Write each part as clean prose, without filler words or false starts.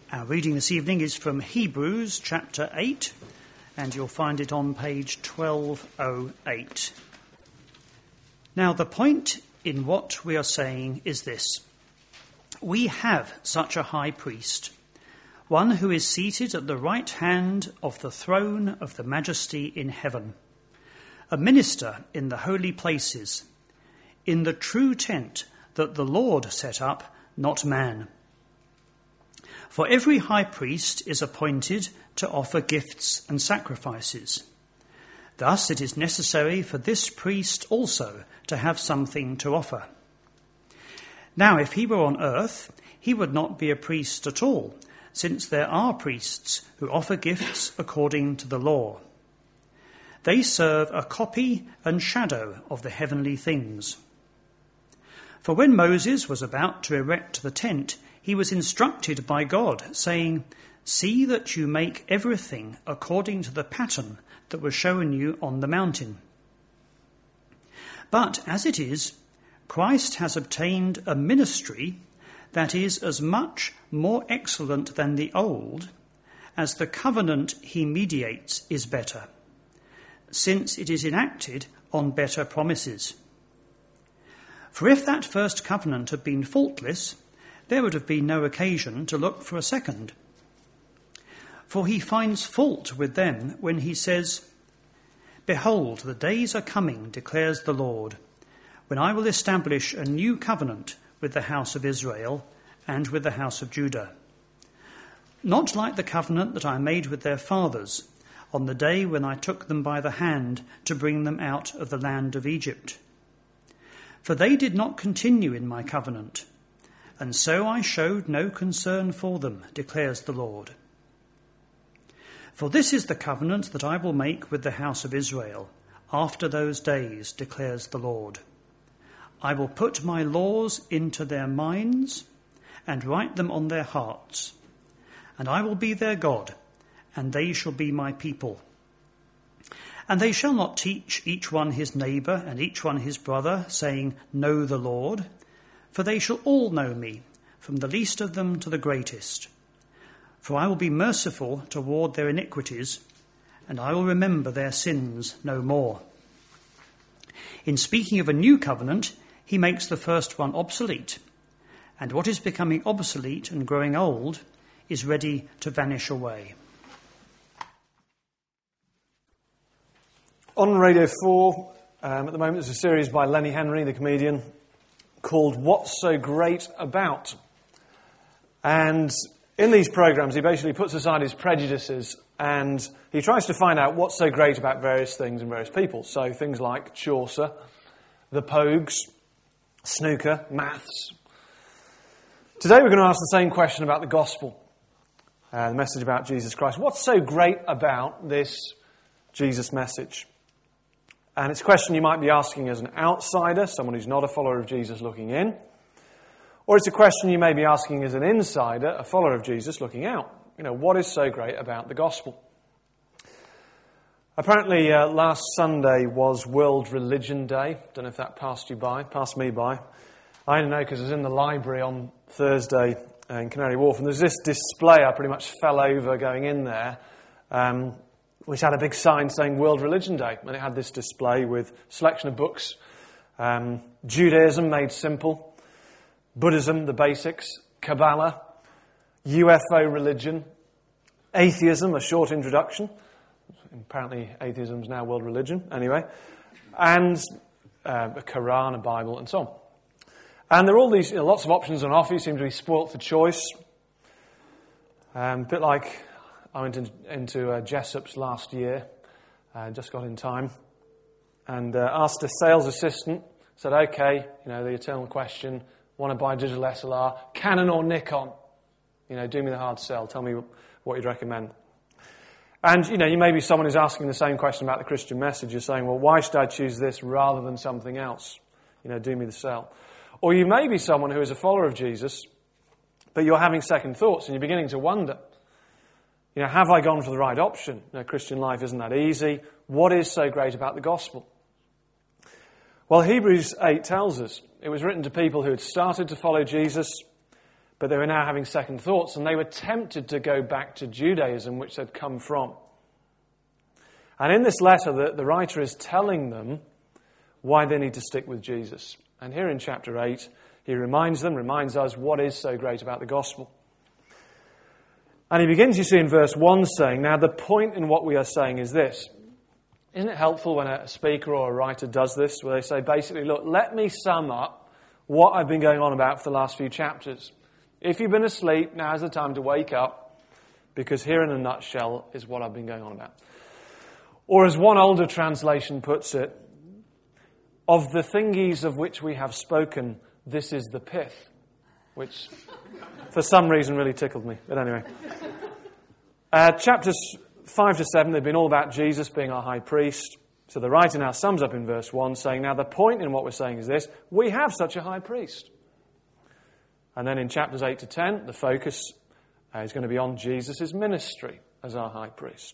Our reading this evening is from Hebrews chapter 8, and you'll find it on page 1208. Now, the point in what we are saying is this. We have such a high priest, one who is seated at the right hand of the throne of the majesty in heaven, a minister in the holy places, in the true tent that the Lord set up, not man. For every high priest is appointed to offer gifts and sacrifices. Thus it is necessary for this priest also to have something to offer. Now, if he were on earth, he would not be a priest at all, since there are priests who offer gifts according to the law. They serve a copy and shadow of the heavenly things. For when Moses was about to erect the tent, he was instructed by God, saying, "See that you make everything according to the pattern that was shown you on the mountain." But as it is, Christ has obtained a ministry that is as much more excellent than the old, as the covenant he mediates is better, since it is enacted on better promises. For if that first covenant had been faultless, there would have been no occasion to look for a second. For he finds fault with them when he says, "Behold, the days are coming, declares the Lord, when I will establish a new covenant with the house of Israel and with the house of Judah. Not like the covenant that I made with their fathers on the day when I took them by the hand to bring them out of the land of Egypt. For they did not continue in my covenant, and so I showed no concern for them, declares the Lord. For this is the covenant that I will make with the house of Israel after those days, declares the Lord. I will put my laws into their minds and write them on their hearts, and I will be their God, and they shall be my people. And they shall not teach each one his neighbour and each one his brother, saying, 'Know the Lord,' for they shall all know me, from the least of them to the greatest. For I will be merciful toward their iniquities, and I will remember their sins no more." In speaking of a new covenant, he makes the first one obsolete, and what is becoming obsolete and growing old is ready to vanish away. On Radio 4, at the moment, there's a series by Lenny Henry, the comedian, called What's So Great About? And in these programmes, he basically puts aside his prejudices and he tries to find out what's so great about various things and various people. So things like Chaucer, the Pogues, snooker, maths. Today we're going to ask the same question about the gospel, the message about Jesus Christ. What's so great about this Jesus message? And it's a question you might be asking as an outsider, someone who's not a follower of Jesus looking in. Or it's a question you may be asking as an insider, a follower of Jesus looking out. What is so great about the gospel? Apparently, last Sunday was World Religion Day. Don't know if that passed me by. I don't know because I was in the library on Thursday in Canary Wharf, and there's this display. I pretty much fell over going in there, which had a big sign saying World Religion Day. And it had this display with a selection of books. Judaism Made Simple, Buddhism, the basics, Kabbalah, UFO religion, atheism, a short introduction. Apparently atheism is now world religion, anyway. And a Quran, a Bible, and so on. And there are all these, lots of options on offer. You seem to be spoilt for choice. A bit like I went into Jessop's last year, just got in time, and asked a sales assistant, said, "Okay, the eternal question, want to buy a digital SLR, Canon or Nikon? Do me the hard sell, tell me what you'd recommend." And, you may be someone who's asking the same question about the Christian message. You're saying, well, why should I choose this rather than something else? Do me the sell. Or you may be someone who is a follower of Jesus, but you're having second thoughts and you're beginning to wonder, have I gone for the right option? Christian life isn't that easy. What is so great about the gospel? Well, Hebrews 8 tells us it was written to people who had started to follow Jesus, But they were now having second thoughts, and they were tempted to go back to Judaism, which they'd come from. And in this letter, the writer is telling them why they need to stick with Jesus. And here in chapter 8, he reminds us what is so great about the gospel. And he begins, you see, in verse 1 saying, now the point in what we are saying is this. Isn't it helpful when a speaker or a writer does this, where they say, basically, look, let me sum up what I've been going on about for the last few chapters. If you've been asleep, now's the time to wake up, because here in a nutshell is what I've been going on about. Or as one older translation puts it, of the thingies of which we have spoken, this is the pith, which for some reason really tickled me. But anyway. Chapters 5 to 7, they've been all about Jesus being our high priest. So the writer now sums up in verse 1 saying, now the point in what we're saying is this, we have such a high priest. And then in chapters 8 to 10, the focus is going to be on Jesus' ministry as our high priest.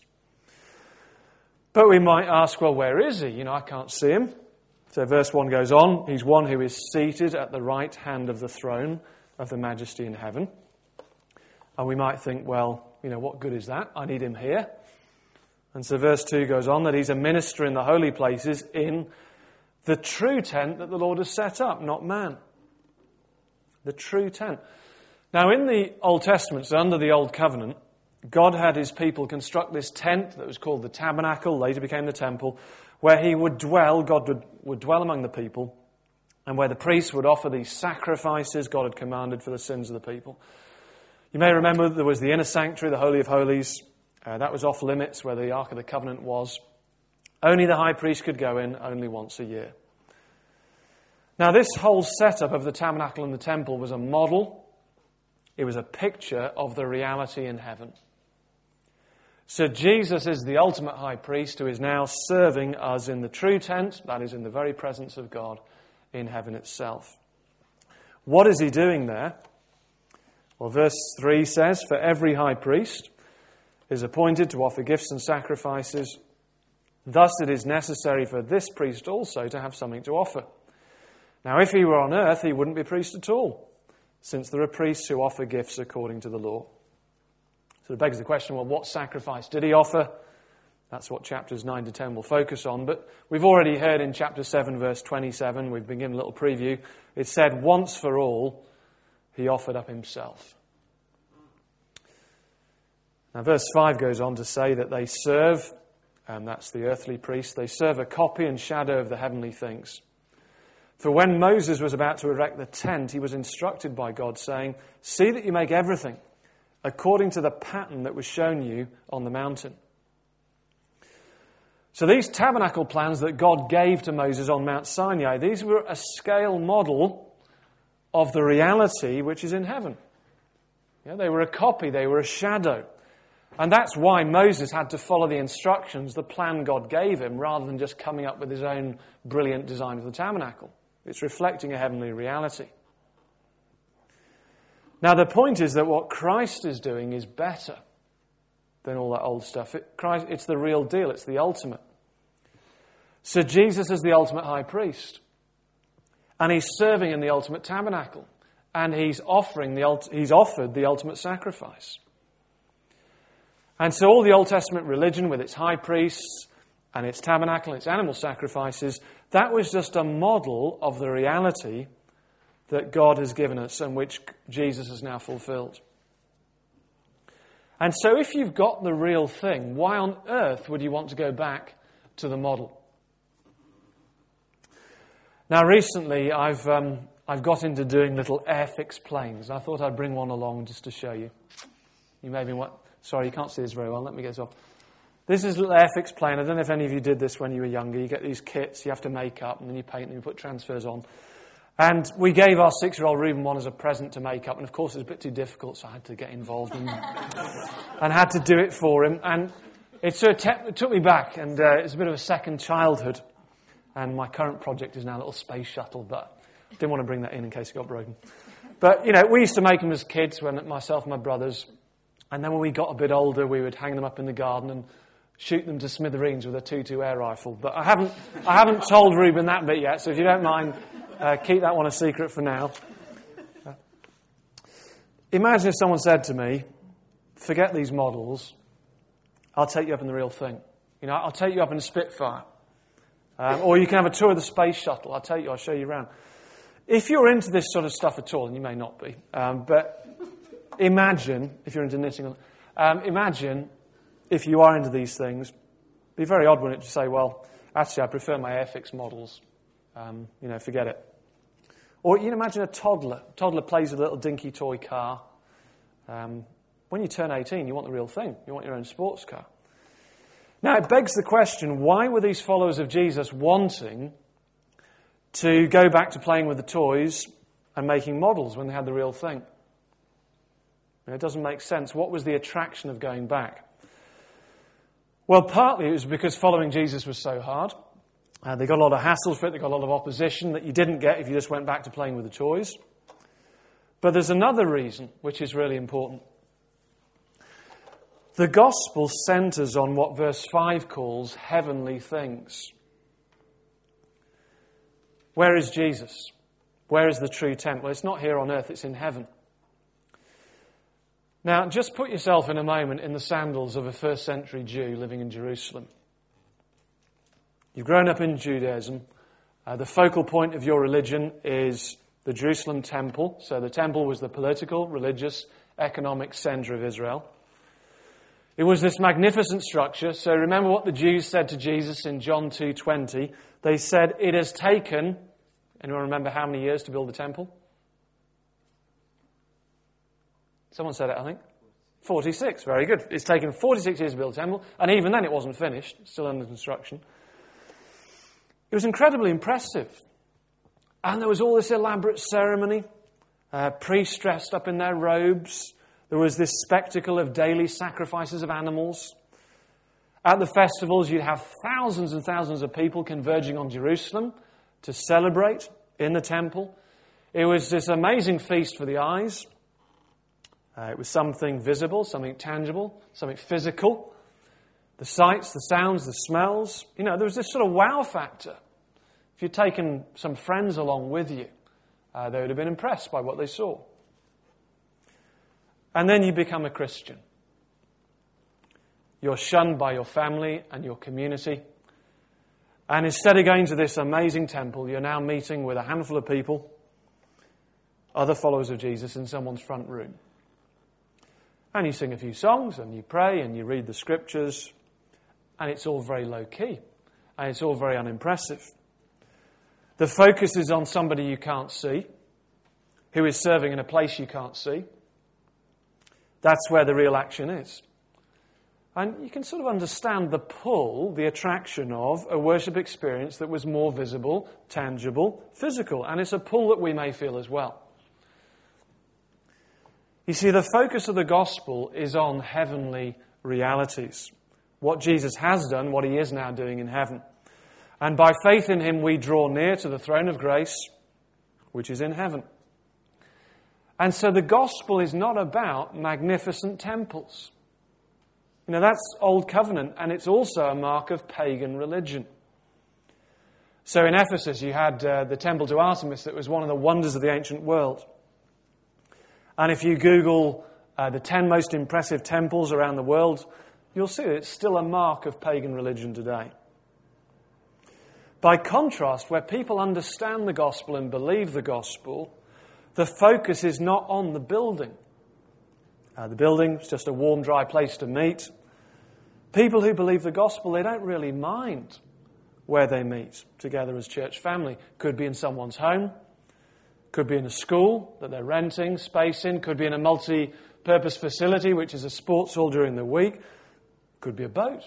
But we might ask, well, where is he? I can't see him. So verse 1 goes on, he's one who is seated at the right hand of the throne of the majesty in heaven. And we might think, well, what good is that? I need him here. And so verse 2 goes on that he's a minister in the holy places in the true tent that the Lord has set up, not man. The true tent. Now in the Old Testament, so under the Old Covenant, God had his people construct this tent that was called the tabernacle, later became the temple, where he would dwell, God would dwell among the people, and where the priests would offer these sacrifices God had commanded for the sins of the people. You may remember there was the inner sanctuary, the Holy of Holies. That was off limits where the Ark of the Covenant was. Only the high priest could go in, only once a year. Now this whole setup of the tabernacle and the temple was a model. It was a picture of the reality in heaven. So Jesus is the ultimate high priest who is now serving us in the true tent, that is in the very presence of God in heaven itself. What is he doing there? Well, verse 3 says, for every high priest is appointed to offer gifts and sacrifices. Thus it is necessary for this priest also to have something to offer. Now if he were on earth, he wouldn't be a priest at all, since there are priests who offer gifts according to the law. So it begs the question, well, what sacrifice did he offer? That's what chapters 9 to 10 will focus on. But we've already heard in chapter 7, verse 27, we've been given a little preview. It said, once for all, he offered up himself. Now verse 5 goes on to say that they serve, and that's the earthly priest, they serve a copy and shadow of the heavenly things. For when Moses was about to erect the tent, he was instructed by God, saying, see that you make everything according to the pattern that was shown you on the mountain. So these tabernacle plans that God gave to Moses on Mount Sinai, these were a scale model of the reality which is in heaven. They were a copy, they were a shadow. And that's why Moses had to follow the instructions, the plan God gave him, rather than just coming up with his own brilliant design of the tabernacle. It's reflecting a heavenly reality. Now the point is that what Christ is doing is better than all that old stuff. It's the real deal. It's the ultimate. So Jesus is the ultimate high priest. And he's serving in the ultimate tabernacle. And he's offered the ultimate sacrifice. And so all the Old Testament religion with its high priests and its tabernacle and its animal sacrifices, that was just a model of the reality that God has given us and which Jesus has now fulfilled. And so if you've got the real thing, why on earth would you want to go back to the model? Now recently I've got into doing little airfix planes. I thought I'd bring one along just to show you. You may be sorry, you can't see this very well. Let me get this off. This is a little airfix plane. I don't know if any of you did this when you were younger. You get these kits, you have to make up, and then you paint and you put transfers on. And we gave our 6-year-old Reuben one as a present to make up. And of course it was a bit too difficult, so I had to get involved and had to do it for him. And it took me back, and it's a bit of a second childhood. And my current project is now a little space shuttle, but I didn't want to bring that in case it got broken. But, we used to make them as kids, myself and my brothers. And then when we got a bit older, we would hang them up in the garden and shoot them to smithereens with a 2.2 air rifle. But I haven't told Reuben that bit yet, so if you don't mind, keep that one a secret for now. Imagine if someone said to me, forget these models, I'll take you up in the real thing. You know, I'll take you up in a Spitfire. Or you can have a tour of the space shuttle. I'll show you around. If you're into this sort of stuff at all, and you may not be, but imagine, if you're into knitting, imagine if you are into these things, it'd be very odd, wouldn't it, to say, well, actually I prefer my Airfix models. Forget it. Or you can imagine a toddler. A toddler plays with a little dinky toy car. When you turn 18, you want the real thing. You want your own sports car. Now, it begs the question, why were these followers of Jesus wanting to go back to playing with the toys and making models when they had the real thing? It doesn't make sense. What was the attraction of going back? Well, partly it was because following Jesus was so hard. They got a lot of hassle for it. They got a lot of opposition that you didn't get if you just went back to playing with the toys. But there's another reason, which is really important. The gospel centres on what verse 5 calls heavenly things. Where is Jesus? Where is the true tent? Well, it's not here on earth, it's in heaven. Now, just put yourself in a moment in the sandals of a first century Jew living in Jerusalem. You've grown up in Judaism. The focal point of your religion is the Jerusalem temple. So the temple was the political, religious, economic centre of Israel. It was this magnificent structure. So remember what the Jews said to Jesus in John 2:20. They said, it has taken, anyone remember how many years to build the temple? Someone said it, I think. 46, very good. It's taken 46 years to build the temple, and even then it wasn't finished, still under construction. It was incredibly impressive. And there was all this elaborate ceremony, priests dressed up in their robes. There was this spectacle of daily sacrifices of animals. At the festivals, you'd have thousands and thousands of people converging on Jerusalem to celebrate in the temple. It was this amazing feast for the eyes. It was something visible, something tangible, something physical. The sights, the sounds, the smells. You know, there was this sort of wow factor. If you'd taken some friends along with you, they would have been impressed by what they saw. And then you become a Christian. You're shunned by your family and your community. And instead of going to this amazing temple, you're now meeting with a handful of people, other followers of Jesus, in someone's front room. And you sing a few songs, and you pray, and you read the scriptures, and it's all very low-key, and it's all very unimpressive. The focus is on somebody you can't see, who is serving in a place you can't see. That's where the real action is. And you can sort of understand the pull, the attraction of a worship experience that was more visible, tangible, physical. And it's a pull that we may feel as well. You see, the focus of the gospel is on heavenly realities. What Jesus has done, what he is now doing in heaven. And by faith in him, we draw near to the throne of grace, which is in heaven. And so the gospel is not about magnificent temples. You know, that's Old Covenant, and it's also a mark of pagan religion. So in Ephesus, you had the temple to Artemis that was one of the wonders of the ancient world. And if you Google the 10 most impressive temples around the world, you'll see that it's still a mark of pagan religion today. By contrast, where people understand the gospel and believe the gospel, the focus is not on the building. The building is just a warm, dry place to meet. People who believe the gospel, they don't really mind where they meet together as church family. Could be in someone's home. Could be in a school that they're renting space in. Could be in a multi-purpose facility, which is a sports hall during the week. Could be a boat.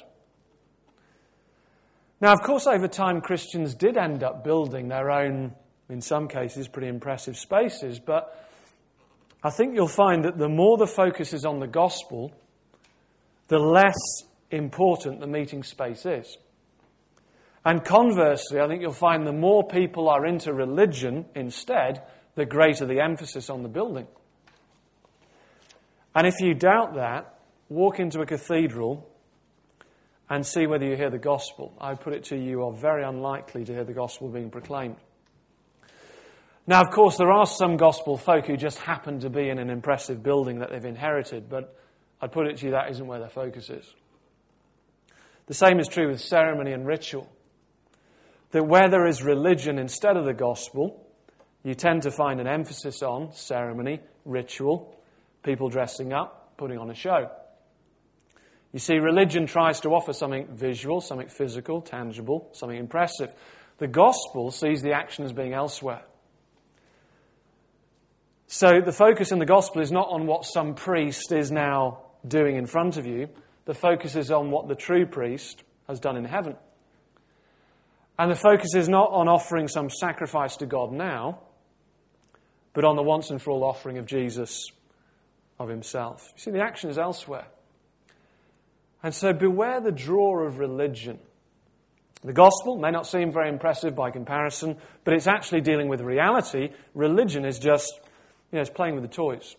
Now, of course, over time, Christians did end up building their own, in some cases, pretty impressive spaces. But I think you'll find that the more the focus is on the gospel, the less important the meeting space is. And conversely, I think you'll find the more people are into religion instead, the greater the emphasis on the building. And if you doubt that, walk into a cathedral and see whether you hear the gospel. I put it to you, you are very unlikely to hear the gospel being proclaimed. Now, of course, there are some gospel folk who just happen to be in an impressive building that they've inherited, but I'd put it to you, that isn't where their focus is. The same is true with ceremony and ritual. That where there is religion instead of the gospel, you tend to find an emphasis on ceremony, ritual, people dressing up, putting on a show. You see, religion tries to offer something visual, something physical, tangible, something impressive. The gospel sees the action as being elsewhere. So the focus in the gospel is not on what some priest is now doing in front of you. The focus is on what the true priest has done in heaven. And the focus is not on offering some sacrifice to God now, but on the once and for all offering of Jesus, of himself. You see, the action is elsewhere. And so beware the draw of religion. The gospel may not seem very impressive by comparison, but it's actually dealing with reality. Religion is just, it's playing with the toys.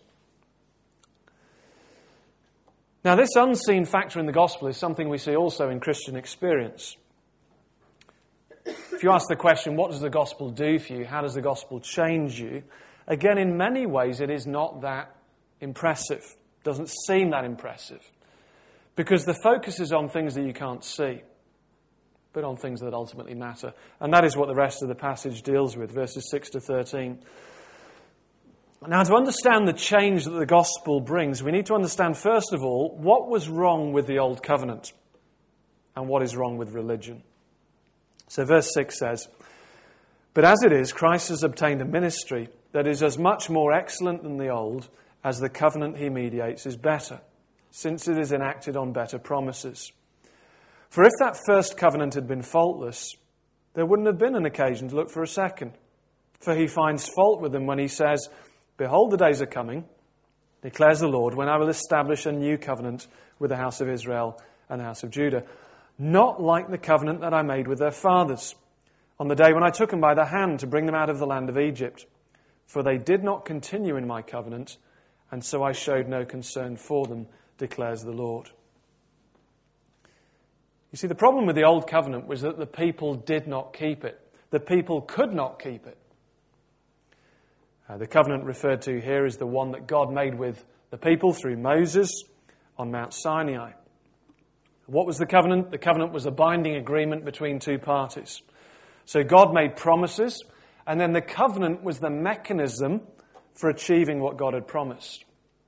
Now, this unseen factor in the gospel is something we see also in Christian experience. If you ask the question, what does the gospel do for you? How does the gospel change you? Again, in many ways, it is not that impressive. It doesn't seem that impressive. Because the focus is on things that you can't see, but on things that ultimately matter. And that is what the rest of the passage deals with, verses 6 to 13. Now, to understand the change that the gospel brings, we need to understand, first of all, what was wrong with the old covenant and what is wrong with religion. So verse 6 says, "But as it is, Christ has obtained a ministry that is as much more excellent than the old, as the covenant he mediates is better, since it is enacted on better promises. For if that first covenant had been faultless, there wouldn't have been an occasion to look for a second. For he finds fault with them when he says, 'Behold, the days are coming, declares the Lord, when I will establish a new covenant with the house of Israel and the house of Judah, not like the covenant that I made with their fathers, on the day when I took them by the hand to bring them out of the land of Egypt. For they did not continue in my covenant, and so I showed no concern for them, declares the Lord.'" You see, the problem with the old covenant was that the people did not keep it. The people could not keep it. The covenant referred to here is the one that God made with the people through Moses on Mount Sinai. What was the covenant? The covenant was a binding agreement between two parties. So God made promises, and then the covenant was the mechanism for achieving what God had promised.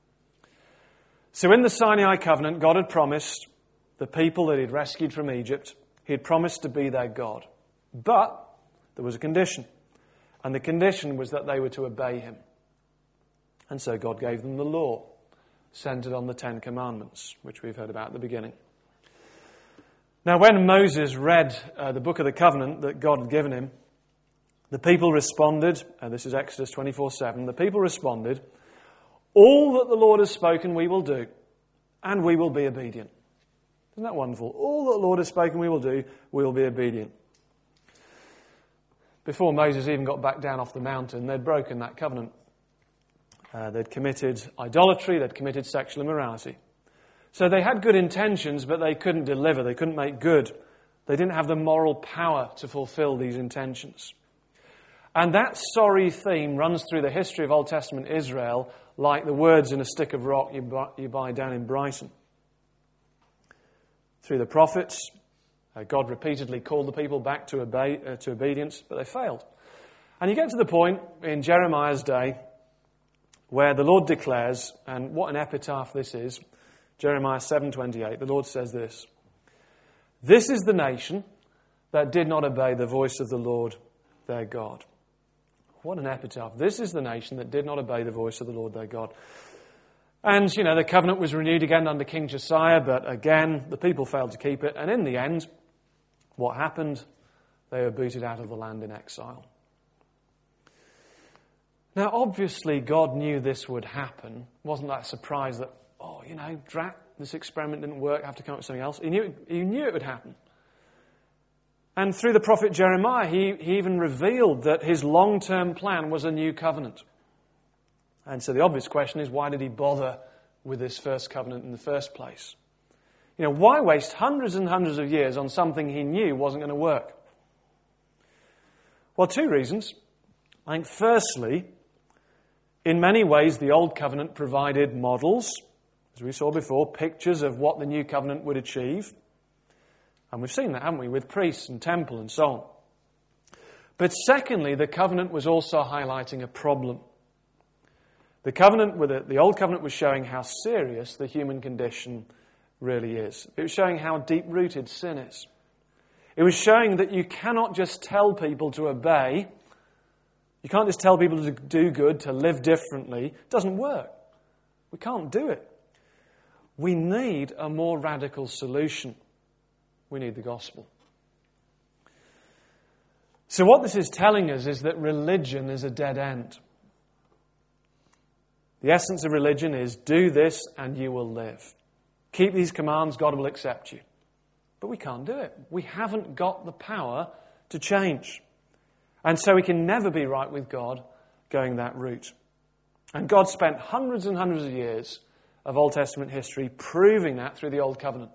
So in the Sinai covenant, God had promised the people that he'd rescued from Egypt, he had promised to be their God. But there was a condition. And the condition was that they were to obey him. And so God gave them the law, centered on the Ten Commandments, which we've heard about at the beginning. Now, when Moses read the book of the covenant that God had given him, the people responded, and this is Exodus 24:7, the people responded, "All that the Lord has spoken we will do, and we will be obedient." Isn't that wonderful? All that the Lord has spoken we will do, we will be obedient. Before Moses even got back down off the mountain, they'd broken that covenant. They'd committed idolatry, they'd committed sexual immorality. So they had good intentions, but they couldn't deliver, they couldn't make good. They didn't have the moral power to fulfill these intentions. And that sorry theme runs through the history of Old Testament Israel like the words in a stick of rock you buy down in Brighton. Through the prophets, God repeatedly called the people back to obedience, but they failed. And you get to the point in Jeremiah's day where the Lord declares, and what an epitaph this is, Jeremiah 7:28, the Lord says this, "This is the nation that did not obey the voice of the Lord their God." What an epitaph. This is the nation that did not obey the voice of the Lord their God. And, the covenant was renewed again under King Josiah, but again, the people failed to keep it. And in the end, what happened? They were booted out of the land in exile. Now, obviously, God knew this would happen. Wasn't that a surprise that, drat, this experiment didn't work, I have to come up with something else? He knew it would happen. And through the prophet Jeremiah, he even revealed that his long-term plan was a new covenant. And so the obvious question is, why did he bother with this first covenant in the first place? Why waste hundreds and hundreds of years on something he knew wasn't going to work? Well, two reasons. I think firstly, in many ways the Old Covenant provided models, as we saw before, pictures of what the New Covenant would achieve. And we've seen that, haven't we, with priests and temple and so on. But secondly, the covenant was also highlighting a problem. The Old Covenant was showing how serious the human condition really is. It was showing how deep-rooted sin is. It was showing that you cannot just tell people to obey. You can't just tell people to do good, to live differently. It doesn't work. We can't do it. We need a more radical solution. We need the gospel. So what this is telling us is that religion is a dead end. The essence of religion is do this and you will live. Keep these commands, God will accept you. But we can't do it. We haven't got the power to change. And so we can never be right with God going that route. And God spent hundreds and hundreds of years of Old Testament history proving that through the Old Covenant.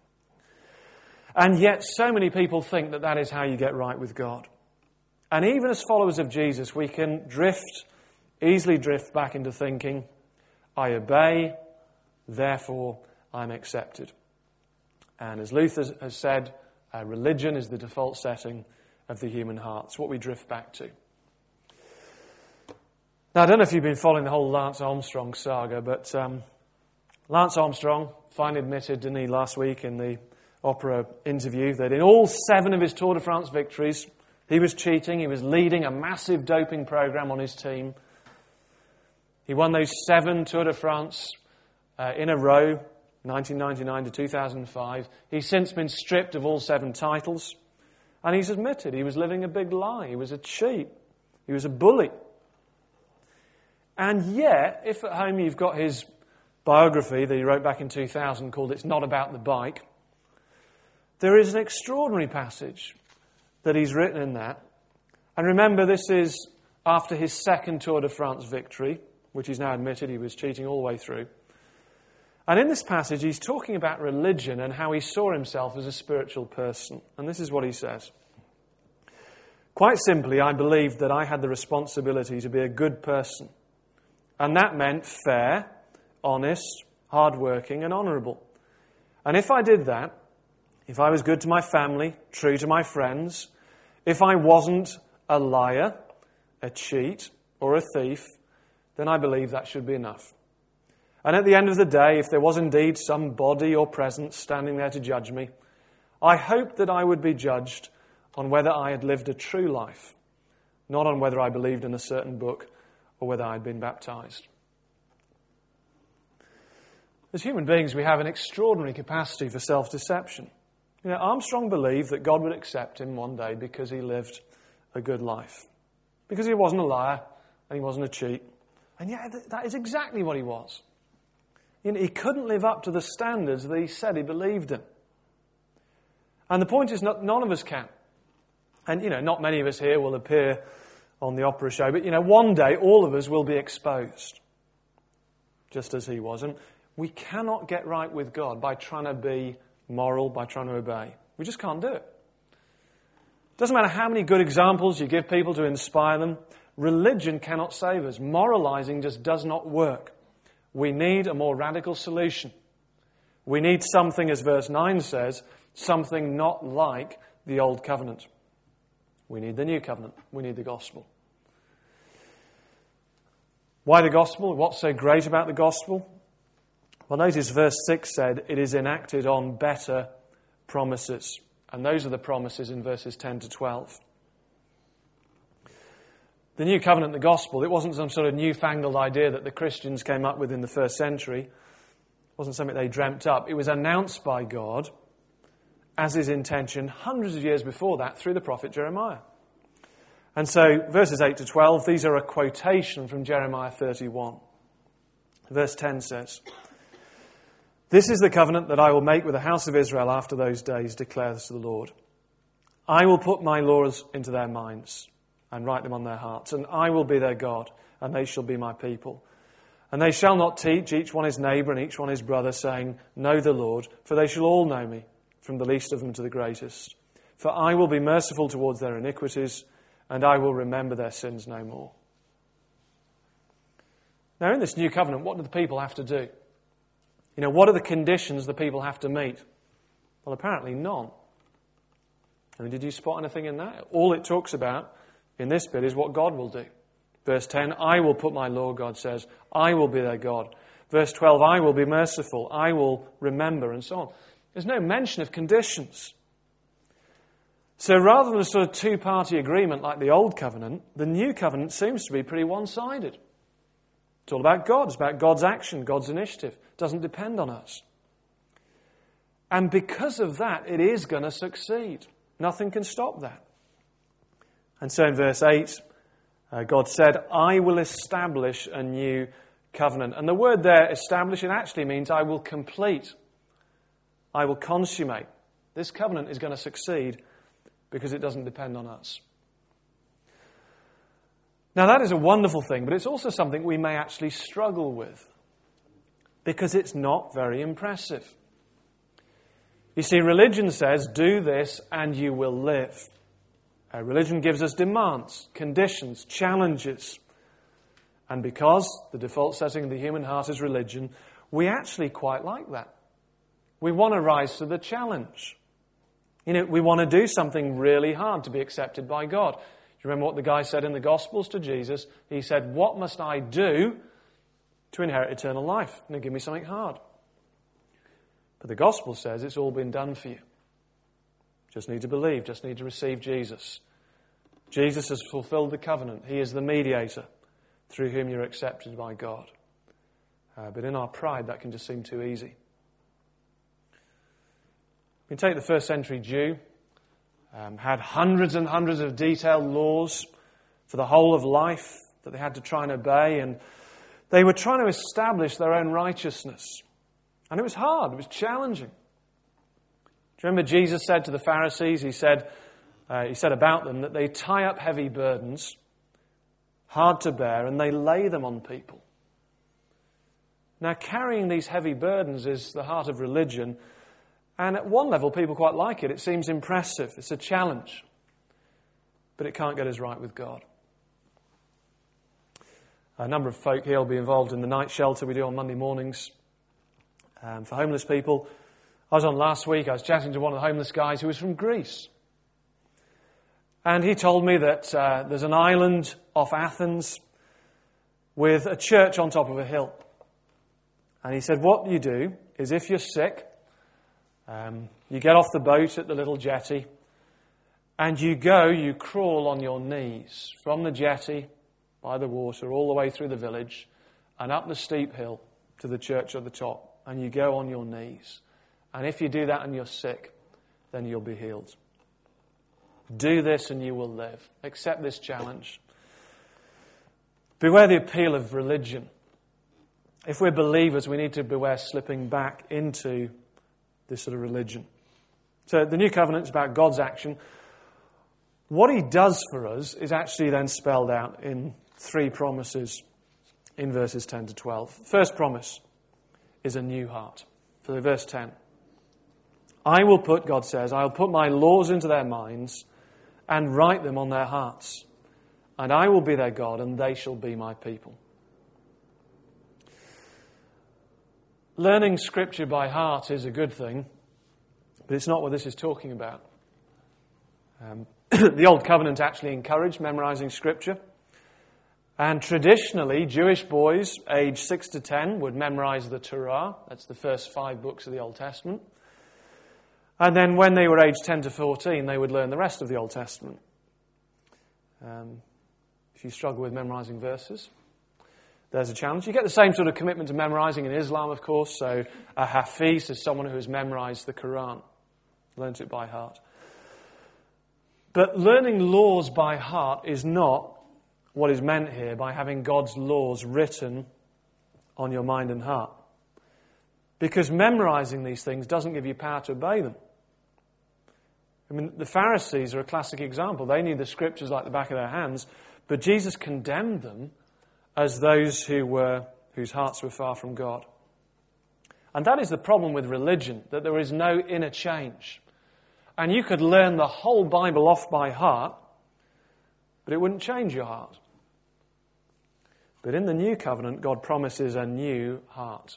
And yet so many people think that that is how you get right with God. And even as followers of Jesus, we can easily drift back into thinking, I obey, therefore I'm accepted. And as Luther has said, religion is the default setting of the human heart. It's what we drift back to. Now, I don't know if you've been following the whole Lance Armstrong saga, but Lance Armstrong finally admitted, didn't he, last week in the Opera interview, that in all 7 of his Tour de France victories, he was cheating. He was leading a massive doping program on his team. He won those 7 Tour de France in a row, 1999 to 2005. He's since been stripped of all 7 titles. And he's admitted he was living a big lie. He was a cheat. He was a bully. And yet, if at home you've got his biography that he wrote back in 2000 called It's Not About the Bike, there is an extraordinary passage that he's written in that. And remember, this is after his 2nd Tour de France victory, which he's now admitted he was cheating all the way through. And in this passage, he's talking about religion and how he saw himself as a spiritual person. And this is what he says. Quite simply, I believed that I had the responsibility to be a good person. And that meant fair, honest, hard-working, and honourable. And if I did that, if I was good to my family, true to my friends, if I wasn't a liar, a cheat, or a thief, then I believe that should be enough. And at the end of the day, if there was indeed some body or presence standing there to judge me, I hoped that I would be judged on whether I had lived a true life, not on whether I believed in a certain book or whether I had been baptized. As human beings, we have an extraordinary capacity for self-deception. You know, Armstrong believed that God would accept him one day because he lived a good life. Because he wasn't a liar and he wasn't a cheat. And yet that is exactly what he was. You know, he couldn't live up to the standards that he said he believed in. And the point is, none of us can. And, you know, not many of us here will appear on the opera show, but, you know, one day all of us will be exposed, just as he was. And we cannot get right with God by trying to be moral, by trying to obey. We just can't do it. Doesn't matter how many good examples you give people to inspire them, religion cannot save us. Moralizing just does not work. We need a more radical solution. We need something, as verse 9 says, something not like the Old Covenant. We need the New Covenant. We need the gospel. Why the gospel? What's so great about the gospel? Well, notice verse 6 said, it is enacted on better promises. And those are the promises in verses 10 to 12. The New Covenant, the gospel, it wasn't some sort of newfangled idea that the Christians came up with in the first century. It wasn't something they dreamt up. It was announced by God as his intention hundreds of years before that through the prophet Jeremiah. And so verses 8 to 12, these are a quotation from Jeremiah 31. Verse 10 says, this is the covenant that I will make with the house of Israel after those days, declares the Lord. I will put my laws into their minds and write them on their hearts, and I will be their God, and they shall be my people. And they shall not teach each one his neighbour and each one his brother, saying, know the Lord, for they shall all know me, from the least of them to the greatest. For I will be merciful towards their iniquities, and I will remember their sins no more. Now, in this new covenant, what do the people have to do? What are the conditions the people have to meet? Well, apparently none. Did you spot anything in that? All it talks about in this bit is what God will do. Verse 10, I will put my law, God says. I will be their God. Verse 12, I will be merciful. I will remember, and so on. There's no mention of conditions. So rather than a sort of two-party agreement like the old covenant, the new covenant seems to be pretty one-sided. It's all about God. It's about God's action, God's initiative. It doesn't depend on us. And because of that, it is going to succeed. Nothing can stop that. And so in verse 8, God said, I will establish a new covenant. And the word there, establish, it actually means I will complete. I will consummate. This covenant is going to succeed because it doesn't depend on us. Now that is a wonderful thing, but it's also something we may actually struggle with because it's not very impressive. You see, religion says, do this and you will live. Religion gives us demands, conditions, challenges. And because the default setting of the human heart is religion, we actually quite like that. We want to rise to the challenge. We want to do something really hard to be accepted by God. Do you remember what the guy said in the Gospels to Jesus? He said, what must I do to inherit eternal life? And give me something hard. But the Gospel says it's all been done for you. Just need to believe, just need to receive Jesus. Jesus has fulfilled the covenant. He is the mediator through whom you're accepted by God. But in our pride, that can just seem too easy. We take the first century Jew, had hundreds and hundreds of detailed laws for the whole of life that they had to try and obey, and they were trying to establish their own righteousness. And it was hard, it was challenging. Do you remember Jesus said to the Pharisees, he said about them that they tie up heavy burdens, hard to bear, and they lay them on people. Now, carrying these heavy burdens is the heart of religion, and at one level, people quite like it. It seems impressive. It's a challenge. But it can't get us right with God. A number of folk here will be involved in the night shelter we do on Monday mornings for homeless people. I was on last week. I was chatting to one of the homeless guys who was from Greece. And he told me that there's an island off Athens with a church on top of a hill. And he said, what you do is if you're sick, you get off the boat at the little jetty and you crawl on your knees from the jetty by the water all the way through the village and up the steep hill to the church at the top, and you go on your knees. And if you do that and you're sick, then you'll be healed. Do this and you will live. Accept this challenge. Beware the appeal of religion. If we're believers, we need to beware slipping back into this sort of religion. So the new covenant is about God's action. What he does for us is actually then spelled out in 3 promises in verses 10 to 12. First promise is a new heart. For verse 10. I will put, God says, I will put my laws into their minds and write them on their hearts. And I will be their God, and they shall be my people. Learning Scripture by heart is a good thing, but it's not what this is talking about. The Old Covenant actually encouraged memorizing Scripture. And traditionally, Jewish boys aged 6 to 10 would memorize the Torah. That's the first 5 books of the Old Testament. And then when they were aged 10 to 14, they would learn the rest of the Old Testament. If you struggle with memorizing verses, there's a challenge. You get the same sort of commitment to memorizing in Islam, of course. So a hafiz is someone who has memorized the Quran, learnt it by heart. But learning laws by heart is not what is meant here by having God's laws written on your mind and heart. Because memorizing these things doesn't give you power to obey them. I mean, the Pharisees are a classic example. They knew the Scriptures like the back of their hands, but Jesus condemned them as those whose hearts were far from God. And that is the problem with religion, that there is no inner change. And you could learn the whole Bible off by heart, but it wouldn't change your heart. But in the new covenant, God promises a new heart.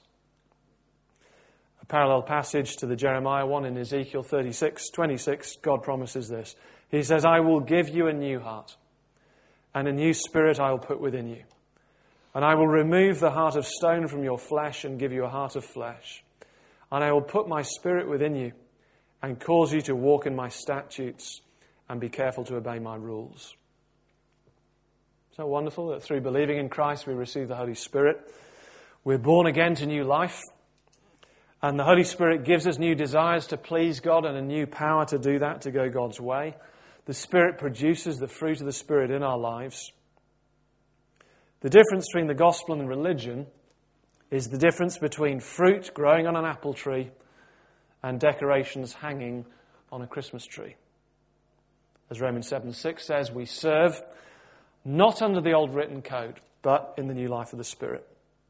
A parallel passage to the Jeremiah one in Ezekiel 36:26, God promises this. He says, I will give you a new heart, and a new spirit I will put within you. And I will remove the heart of stone from your flesh and give you a heart of flesh. And I will put my spirit within you and cause you to walk in my statutes and be careful to obey my rules. Isn't it wonderful that through believing in Christ we receive the Holy Spirit? We're born again to new life. And the Holy Spirit gives us new desires to please God and a new power to do that, to go God's way. The Spirit produces the fruit of the Spirit in our lives. The difference between the gospel and religion is the difference between fruit growing on an apple tree and decorations hanging on a Christmas tree. As Romans 7:6 says, we serve not under the old written code, but in the new life of the Spirit.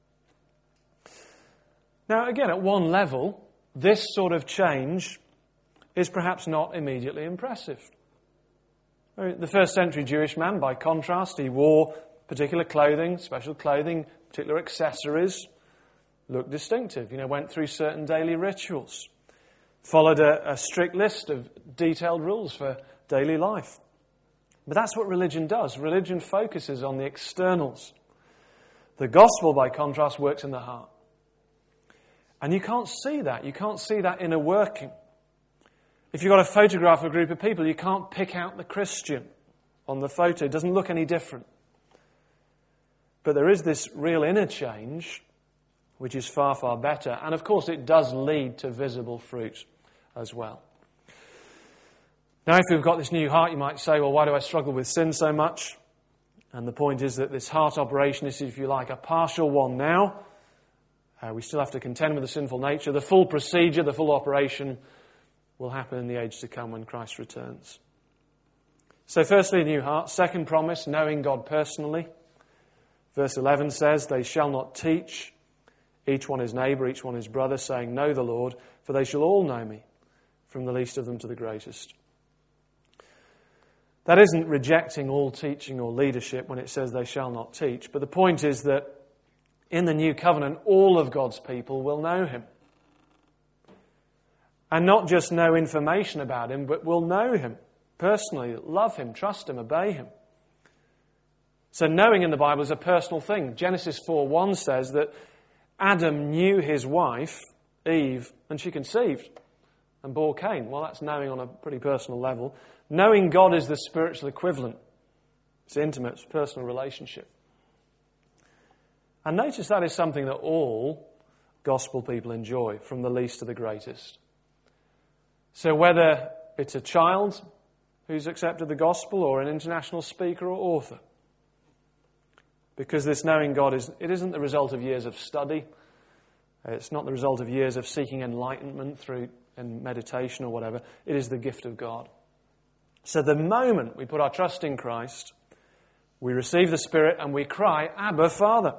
Now, again, at one level, this sort of change is perhaps not immediately impressive. The first century Jewish man, by contrast, he wore particular clothing, special clothing, particular accessories, looked distinctive, went through certain daily rituals, followed a strict list of detailed rules for daily life. But that's what religion does. Religion focuses on the externals. The gospel, by contrast, works in the heart. And you can't see that. You can't see that inner working. If you've got a photograph of a group of people, you can't pick out the Christian on the photo. It doesn't look any different. But there is this real inner change, which is far, far better. And of course, it does lead to visible fruit as well. Now, if we've got this new heart, you might say, well, why do I struggle with sin so much? And the point is that this heart operation is, if you like, a partial one now. We still have to contend with the sinful nature. The full procedure, the full operation will happen in the age to come when Christ returns. So firstly, a new heart. Second promise, knowing God personally. Verse 11 says, they shall not teach each one his neighbour, each one his brother, saying, know the Lord, for they shall all know me, from the least of them to the greatest. That isn't rejecting all teaching or leadership when it says they shall not teach. But the point is that in the new covenant, all of God's people will know him. And not just know information about him, but will know him personally, love him, trust him, obey him. So knowing in the Bible is a personal thing. Genesis 4:1 says that Adam knew his wife, Eve, and she conceived and bore Cain. Well, that's knowing on a pretty personal level. Knowing God is the spiritual equivalent. It's intimate, it's a personal relationship. And notice that is something that all gospel people enjoy, from the least to the greatest. So whether it's a child who's accepted the gospel or an international speaker or author, because this knowing God it isn't the result of years of study. It's not the result of years of seeking enlightenment through meditation or whatever. It is the gift of God. So the moment we put our trust in Christ, we receive the Spirit and we cry, Abba, Father.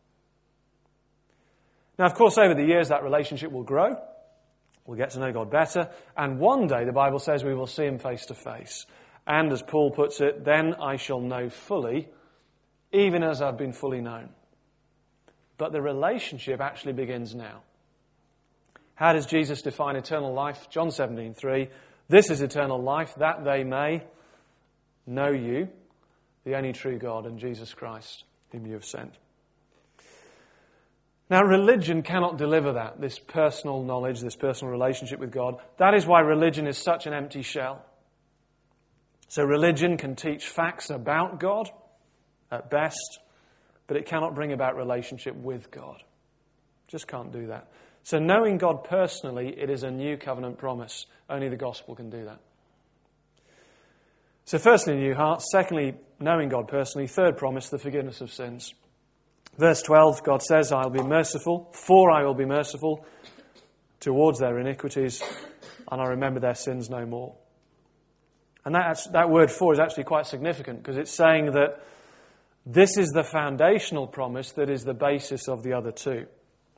Now, of course, over the years that relationship will grow. We'll get to know God better. And one day, the Bible says, we will see him face to face. And as Paul puts it, then I shall know fully, even as I've been fully known. But the relationship actually begins now. How does Jesus define eternal life? John 17:3. This is eternal life, that they may know you, the only true God, and Jesus Christ, whom you have sent. Now, religion cannot deliver that, this personal knowledge, this personal relationship with God. That is why religion is such an empty shell. So religion can teach facts about God, at best, but it cannot bring about relationship with God. Just can't do that. So knowing God personally, it is a new covenant promise. Only the gospel can do that. So firstly, a new heart. Secondly, knowing God personally. Third promise, the forgiveness of sins. Verse 12, God says, I'll be merciful, for I will be merciful towards their iniquities, and I remember their sins no more. And that word for is actually quite significant, because it's saying that this is the foundational promise that is the basis of the other two.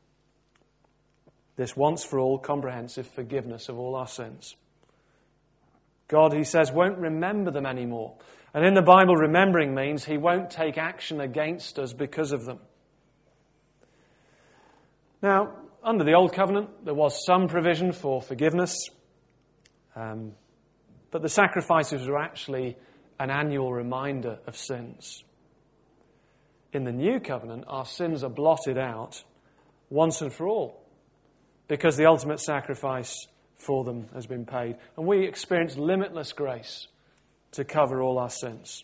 This once for all comprehensive forgiveness of all our sins. God, he says, won't remember them anymore. And in the Bible, remembering means he won't take action against us because of them. Now, under the Old Covenant, there was some provision for forgiveness, but the sacrifices were actually an annual reminder of sins. In the New Covenant, our sins are blotted out once and for all, because the ultimate sacrifice for them has been paid. And we experience limitless grace to cover all our sins.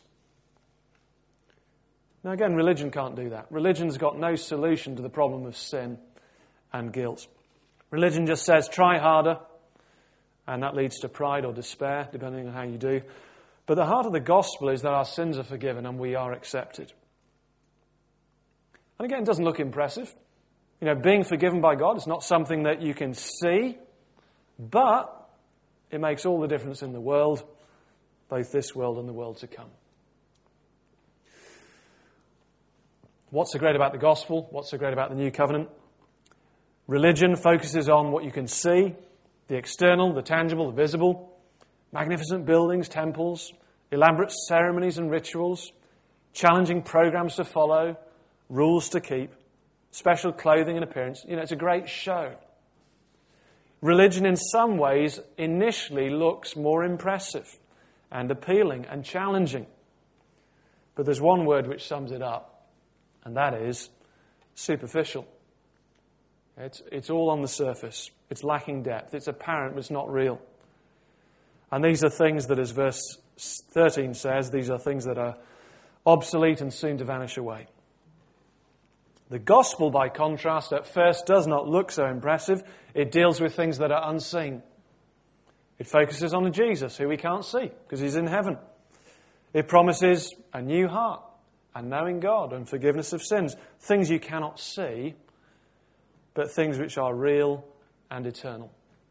Now again, religion can't do that. Religion's got no solution to the problem of sin and guilt. Religion just says, try harder, and that leads to pride or despair, depending on how you do. But the heart of the gospel is that our sins are forgiven and we are accepted. And again, it doesn't look impressive. You know, being forgiven by God is not something that you can see, but it makes all the difference in the world, both this world and the world to come. What's so great about the gospel? What's so great about the new covenant? Religion focuses on what you can see, the external, the tangible, the visible, magnificent buildings, temples, elaborate ceremonies and rituals, challenging programs to follow, rules to keep, special clothing and appearance. You know, it's a great show. Religion in some ways initially looks more impressive and appealing and challenging. But there's one word which sums it up, and that is superficial. It's all on the surface. It's lacking depth. It's apparent, but it's not real. And these are things that, as verse 13 says, these are things that are obsolete and soon to vanish away. The gospel, by contrast, at first does not look so impressive. It deals with things that are unseen. It focuses on Jesus, who we can't see because he's in heaven. It promises a new heart and knowing God and forgiveness of sins. Things you cannot see, but things which are real and eternal.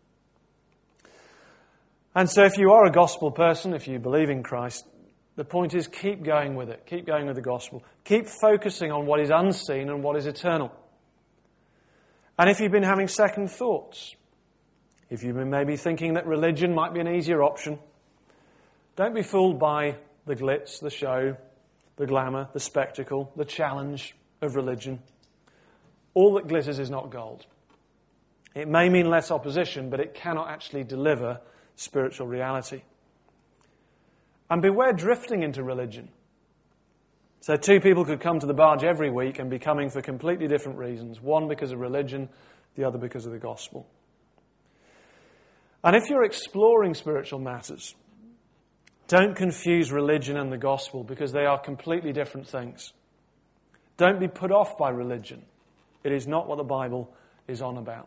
And so if you are a gospel person, if you believe in Christ, the point is keep going with it. Keep going with the gospel. Keep focusing on what is unseen and what is eternal. And if you've been having second thoughts, if you've been maybe thinking that religion might be an easier option, don't be fooled by the glitz, the show, the glamour, the spectacle, the challenge of religion. All that glitters is not gold. It may mean less opposition, but it cannot actually deliver spiritual reality. And beware drifting into religion. So two people could come to the barge every week and be coming for completely different reasons. One because of religion, the other because of the gospel. And if you're exploring spiritual matters, don't confuse religion and the gospel because they are completely different things. Don't be put off by religion. It is not what the Bible is on about.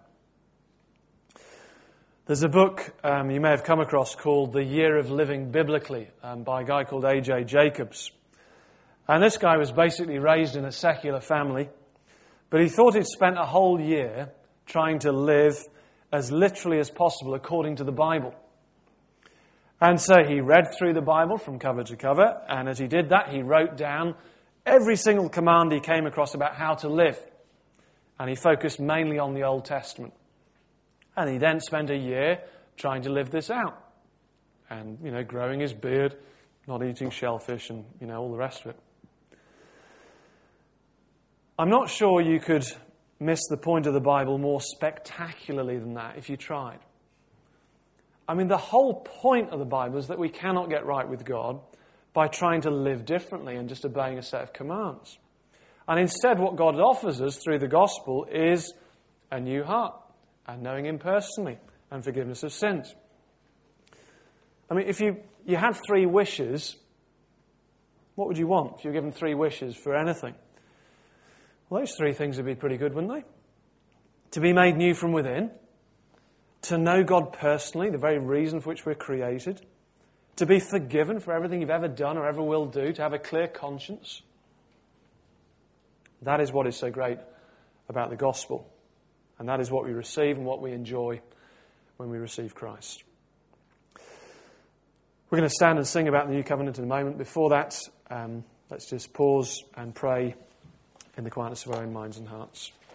There's a book you may have come across called The Year of Living Biblically by a guy called A.J. Jacobs. And this guy was basically raised in a secular family, but he thought he'd spent a whole year trying to live as literally as possible according to the Bible. And so he read through the Bible from cover to cover, and as he did that, he wrote down every single command he came across about how to live. And he focused mainly on the Old Testament. And he then spent a year trying to live this out. And, growing his beard, not eating shellfish and, all the rest of it. I'm not sure you could miss the point of the Bible more spectacularly than that if you tried. I mean, the whole point of the Bible is that we cannot get right with God by trying to live differently and just obeying a set of commands. And instead, what God offers us through the gospel is a new heart and knowing him personally and forgiveness of sins. I mean, if you had 3 wishes, what would you want if you were given 3 wishes for anything? Well, those 3 things would be pretty good, wouldn't they? To be made new from within, to know God personally, the very reason for which we're created, to be forgiven for everything you've ever done or ever will do, to have a clear conscience. That is what is so great about the gospel. And that is what we receive and what we enjoy when we receive Christ. We're going to stand and sing about the new covenant in a moment. Before that, let's just pause and pray in the quietness of our own minds and hearts.